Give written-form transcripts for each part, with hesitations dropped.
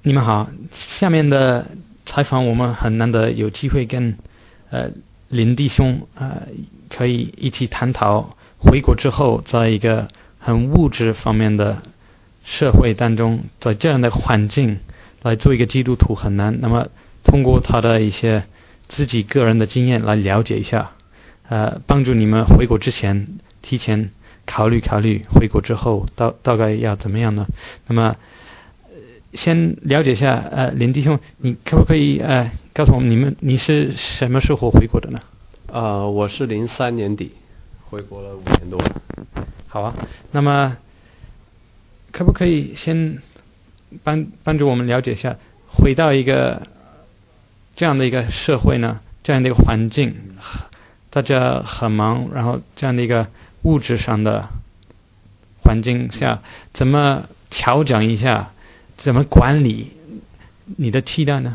你们好，下面的采访我们很难得有机会跟林弟兄可以一起探讨回国之后在一个很物质方面的社会当中，在这样的环境来做一个基督徒很难，那么通过他的一些自己个人的经验来了解一下，帮助你们回国之前提前考虑回国之后大概要怎么样呢？那么先了解一下林弟兄，你可不可以告诉我们你是什么时候回国的呢？ 我是03年底回国了5年多。 好啊，那么可不可以先帮助我们了解一下，回到一个这样的一个社会呢，这样的一个环境，大家很忙，然后这样的一个物质上的环境下，怎么调整一下，怎么管理你的期待呢？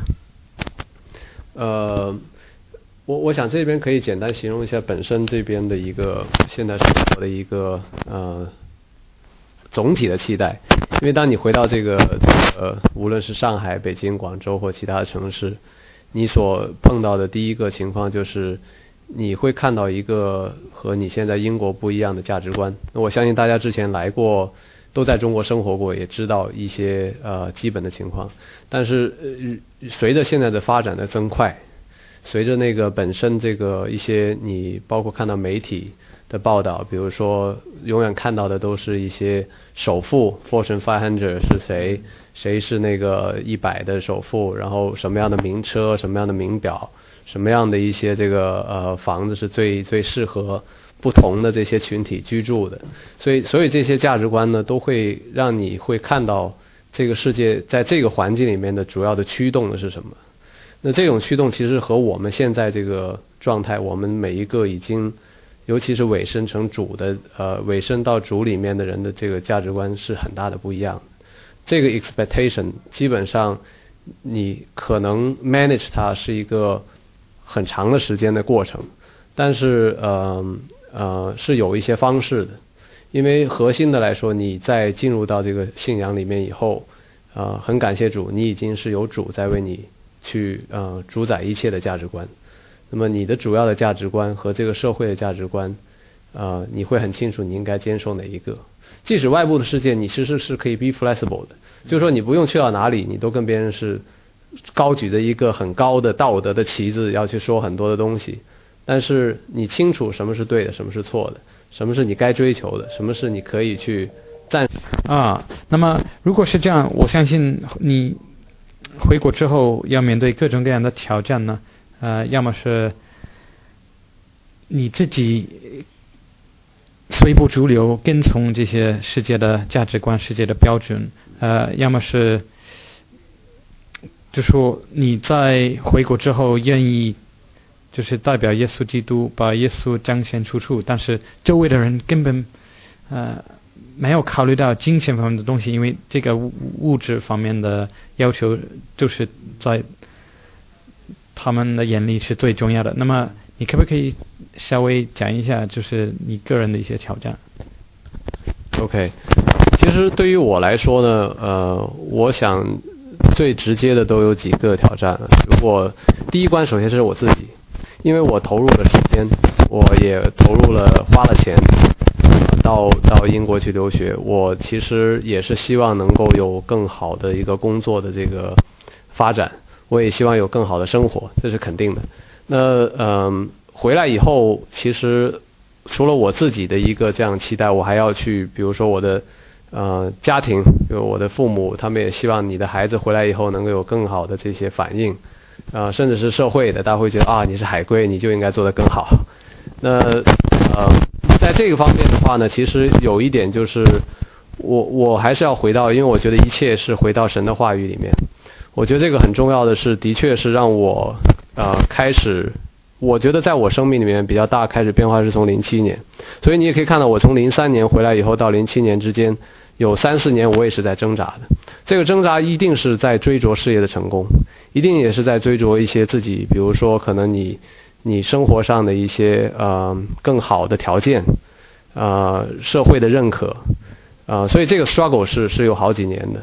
我想这边可以简单形容一下本身这边的一个现在生活的一个总体的期待。因为当你回到这个无论是上海、北京、广州或其他的城市，你所碰到的第一个情况就是你会看到一个和你现在英国不一样的价值观。我相信大家之前来过，都在中国生活过，也知道一些基本的情况。但是随着现在的发展的增快，随着那个本身这个一些你包括看到媒体的报道，比如说永远看到的都是一些首富 Fortune 500是谁是那个100的首富，然后什么样的名车，什么样的名表，什么样的一些这个房子是最适合不同的这些群体居住的。所以这些价值观呢，都会让你会看到这个世界在这个环境里面的主要的驱动的是什么。那这种驱动其实和我们现在这个状态，我们每一个已经尤其是委身成主的委身到主里面的人的这个价值观是很大的不一样。这个 expectation 基本上你可能 manage 它是一个很长的时间的过程，但是是有一些方式的。因为核心的来说，你在进入到这个信仰里面以后，很感谢主，你已经是有主在为你去主宰一切的价值观。那么你的主要的价值观和这个社会的价值观，你会很清楚你应该坚守哪一个。即使外部的世界，你其实是可以 be flexible 的，就是说你不用去到哪里，你都跟别人是高举着一个很高的道德的旗帜，要去说很多的东西。但是你清楚什么是对的，什么是错的，什么是你该追求的，什么是你可以去暂那么如果是这样，我相信你回国之后要面对各种各样的挑战呢，要么是你自己随波逐流跟从这些世界的价值观、世界的标准，要么是就说你在回国之后愿意就是代表耶稣基督，把耶稣彰显出处，但是周围的人根本没有考虑到金钱方面的东西，因为这个物质方面的要求就是在他们的眼里是最重要的。那么你可不可以稍微讲一下就是你个人的一些挑战？ OK， 其实对于我来说呢，我想最直接的都有几个挑战。如果第一关首先是我自己，因为我投入了时间，我也花了钱到英国去留学，我其实也是希望能够有更好的一个工作的这个发展，我也希望有更好的生活，这是肯定的。那回来以后，其实除了我自己的一个这样期待，我还要去比如说我的家庭，比如我的父母，他们也希望你的孩子回来以后能够有更好的这些反应，甚至是社会的，大家会觉得你是海归，你就应该做得更好。那在这个方面的话呢，其实有一点就是我还是要回到，因为我觉得一切是回到神的话语里面。我觉得这个很重要的是，的确是让我开始，我觉得在我生命里面比较大开始变化是从07年，所以你也可以看到我从03年回来以后到07年之间有3-4年我也是在挣扎的。这个挣扎一定是在追逐事业的成功，一定也是在追逐一些自己，比如说可能你生活上的一些更好的条件，社会的认可，所以这个 struggle 是有好几年的。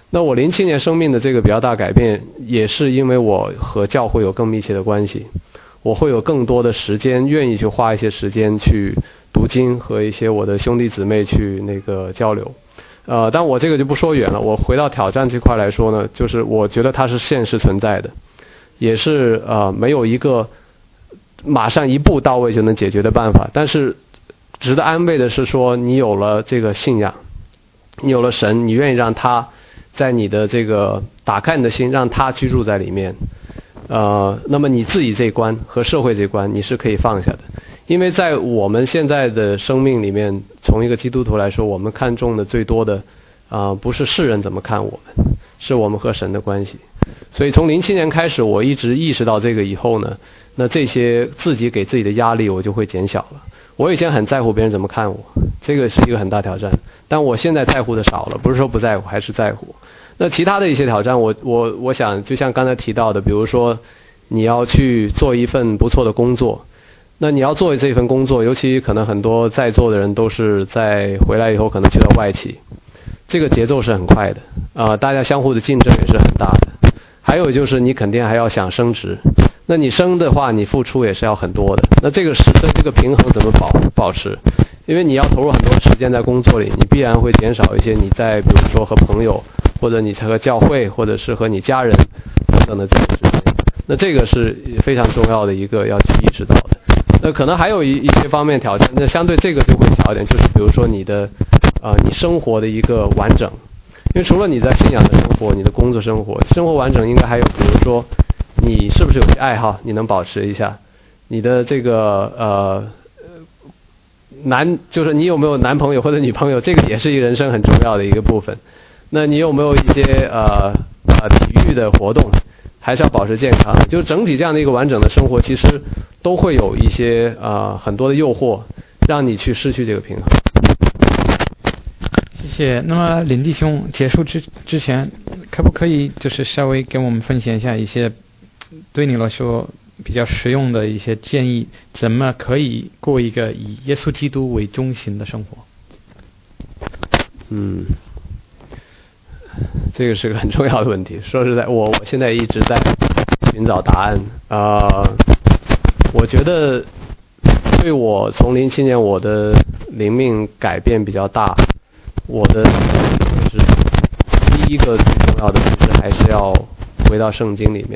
那我07年生命的这个比较大改变，也是因为我和教会有更密切的关系，我会有更多的时间，愿意去花一些时间去读经，和一些我的兄弟姊妹去那个交流。但我这个就不说远了，我回到挑战这块来说呢，就是我觉得它是现实存在的，也是没有一个马上一步到位就能解决的办法。但是值得安慰的是说，你有了这个信仰，你有了神，你愿意让他在你的这个打开你的心，让他居住在里面。那么你自己这一关和社会这一关你是可以放下的，因为在我们现在的生命里面，从一个基督徒来说，我们看重的最多的不是世人怎么看我们，是我们和神的关系。所以从07年开始，我一直意识到这个以后呢，那这些自己给自己的压力我就会减小了。我以前很在乎别人怎么看我，这个是一个很大挑战，但我现在在乎的少了，不是说不在乎，还是在乎。那其他的一些挑战，我想就像刚才提到的，比如说你要去做一份不错的工作，那你要做这份工作，尤其可能很多在座的人都是在回来以后可能去到外企，这个节奏是很快的大家相互的竞争也是很大的。还有就是你肯定还要想升职，那你升的话你付出也是要很多的，那这个平衡怎么保持？因为你要投入很多时间在工作里，你必然会减少一些你在比如说和朋友，或者你和教会，或者是和你家人等等的这个时间，那这个是非常重要的一个要去意识到的。那可能还有一些方面挑战，那相对这个就会小一点，就是比如说你的你生活的一个完整，因为除了你在信仰的生活，你的工作生活完整，应该还有比如说你是不是有些爱好你能保持一下，你的这个就是你有没有男朋友或者女朋友，这个也是一个人生很重要的一个部分。那你有没有一些体育的活动，还是要保持健康，就整体这样的一个完整的生活，其实都会有一些很多的诱惑让你去失去这个平衡。 谢谢。那么林弟兄结束之前，可不可以就是稍微跟我们分享一下一些对你来说比较实用的一些建议，怎么可以过一个以耶稣基督为中心的生活？ 这个是个很重要的问题。说实在，我现在一直在寻找答案我觉得对我从07年我的灵命改变比较大，我的是第一个最重要的就是还是要回到圣经里面。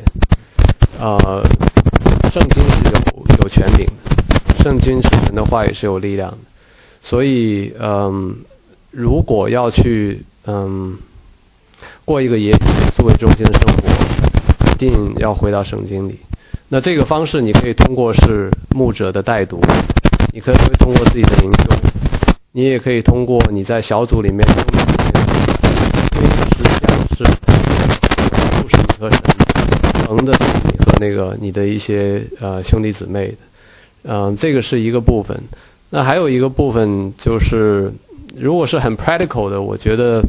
圣经是有权柄的，圣经是神的话，也是有力量的。所以如果要去过一个以耶稣为中心的生活，一定要回到圣经里。那这个方式你可以通过是牧者的带读，你可以通过自己的灵修，你也可以通过你在小组里面是你和神横的你和那个你的一些兄弟姊妹的这个是一个部分。那还有一个部分就是如果是很 practical 的，我觉得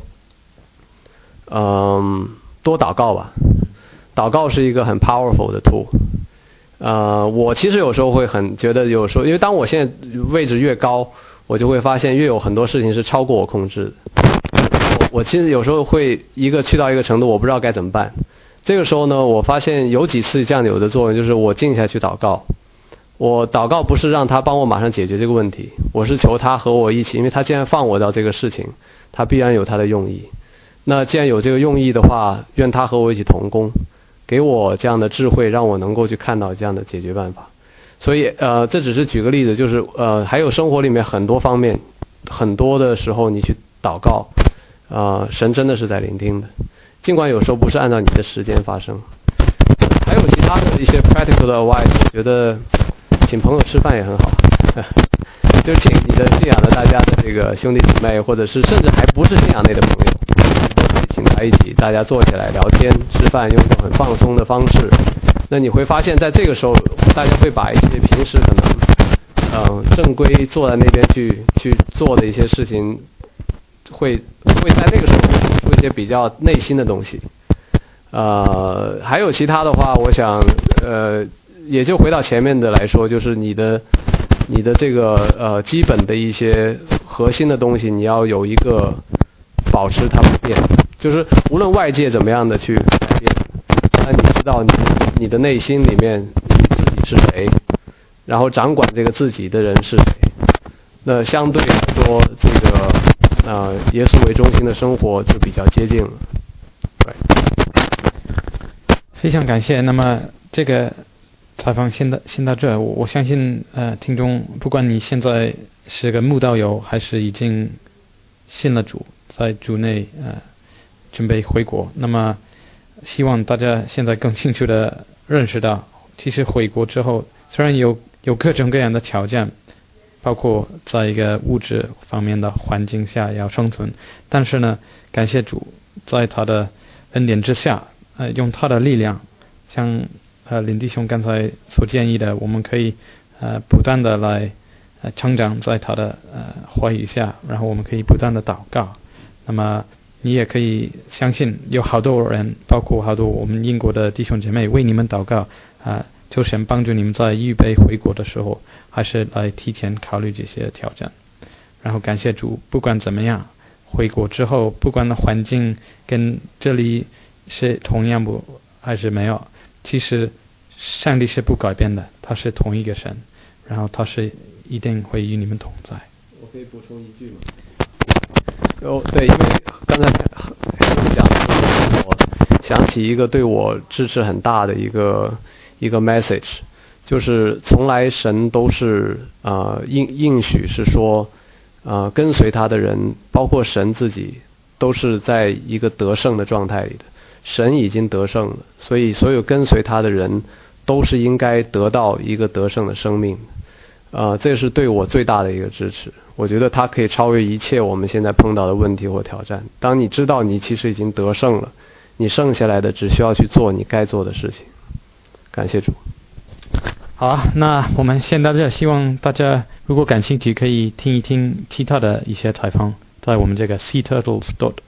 多祷告吧。祷告是一个很 powerful 的 tool。我其实有时候会很觉得，有时候因为当我现在位置越高，我就会发现越有很多事情是超过我控制的。我其实有时候会去到一个程度，我不知道该怎么办。这个时候呢，我发现有几次这样有的作用，就是我静下去祷告。我祷告不是让他帮我马上解决这个问题，我是求他和我一起，因为他既然放我到这个事情，他必然有他的用意。那既然有这个用意的话，愿他和我一起同工，给我这样的智慧，让我能够去看到这样的解决办法。所以这只是举个例子，就是还有生活里面很多方面，很多的时候你去祷告，神真的是在聆听的，尽管有时候不是按照你的时间发生。还有其他的一些 practical 的 advice， 我觉得请朋友吃饭也很好，就是请你的信仰的大家的这个兄弟姐妹，或者是甚至还不是信仰内的朋友，请在一起，大家坐起来聊天吃饭，用一种很放松的方式。那你会发现在这个时候，大家会把一些平时可能正规坐在那边去做的一些事情，会在那个时候出一些比较内心的东西。还有其他的话，我想也就回到前面的来说，就是你的这个基本的一些核心的东西，你要有一个保持它不变。 就是无论外界怎么样的去改变，但你知道你的内心里面你自己是谁，然后掌管这个自己的人是谁，那相对来说这个耶稣为中心的生活就比较接近了。对， 非常感谢。那么这个采访先到这，我相信听众，不管你现在是个慕道友，还是已经信了主，在主内准备回国，那么希望大家现在更清楚的认识到，其实回国之后，虽然有各种各样的条件，包括在一个物质方面的环境下要生存，但是呢，感谢主，在他的恩典之下，用他的力量，像林弟兄刚才所建议的，我们可以不断的来成长在他的话语下，然后我们可以不断的祷告。那么你也可以相信有好多人，包括好多我们英国的弟兄姐妹为你们祷告求神帮助你们在预备回国的时候，还是来提前考虑这些挑战。然后感谢主，不管怎么样，回国之后，不管环境跟这里是同样不还是没有，其实上帝是不改变的，他是同一个神，然后他是一定会与你们同在。 我可以补充一句吗？对，因为刚才讲的，我想起一个对我支持很大的一个 message， 就是从来神都是应许是说跟随他的人，包括神自己，都是在一个得胜的状态里的。神已经得胜了，所以所有跟随他的人都是应该得到一个得胜的生命。这是对我最大的一个支持。我觉得它可以超越一切我们现在碰到的问题或挑战。当你知道你其实已经得胜了，你剩下来的只需要去做你该做的事情。感谢主。 好啊，那我们先到这，希望大家如果感兴趣可以听一听其他的一些采访，在我们这个 seaturtles.org